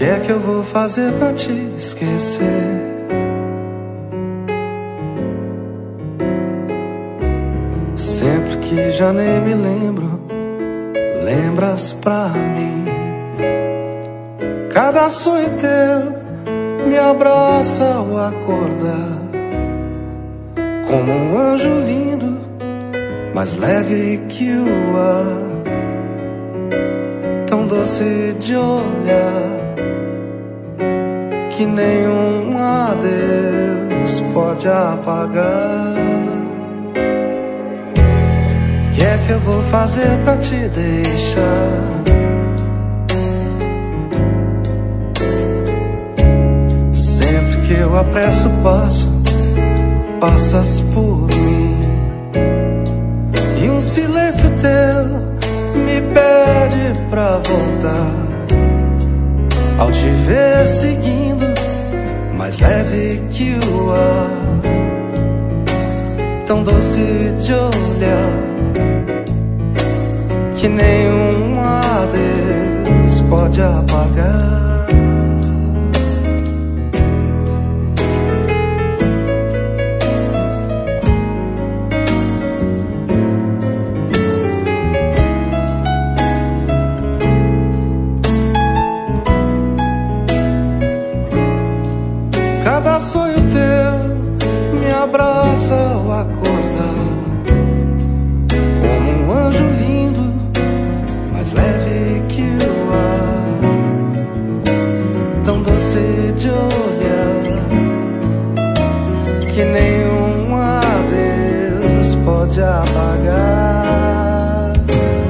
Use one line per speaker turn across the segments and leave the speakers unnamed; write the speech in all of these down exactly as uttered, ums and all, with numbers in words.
que é que eu vou fazer pra te esquecer? Sempre que já nem me lembro, lembras pra mim. Cada sonho teu me abraça ao acordar, como um anjo lindo, mais leve que o ar, tão doce de olhar, que nenhum adeus pode apagar. Que é que eu vou fazer pra te deixar? Sempre que eu apresso o passo, passas por mim, e um silêncio teu me pede pra voltar. Ao te ver seguindo, mais leve que o ar, tão doce de olhar, que nenhum adeus pode apagar. Cada sonho teu me abraça ao acordar, como um anjo lindo, mais leve que o ar, tão doce de olhar, que nenhum adeus pode apagar.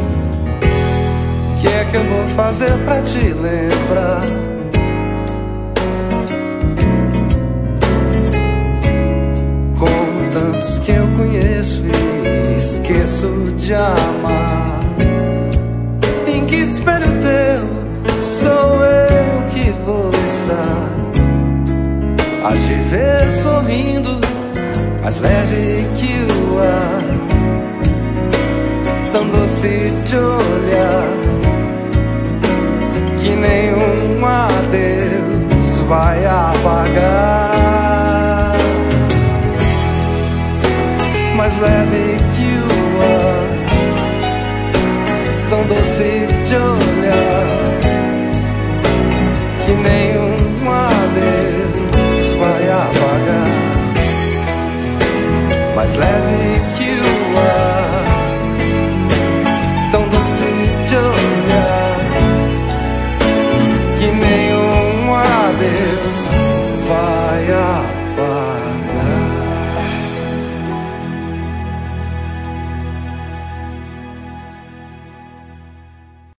Que é que eu vou fazer pra te lembrar? Como tantos que eu conheço e esqueço de amar. Em que espelho teu sou eu que vou estar? A te ver sorrindo, mais leve que o ar, tão doce de olhar, que nenhum adeus vai apagar. Mais leve que o ar, tão doce de olhar, que nenhum adeus vai apagar. Mais leve que o ar.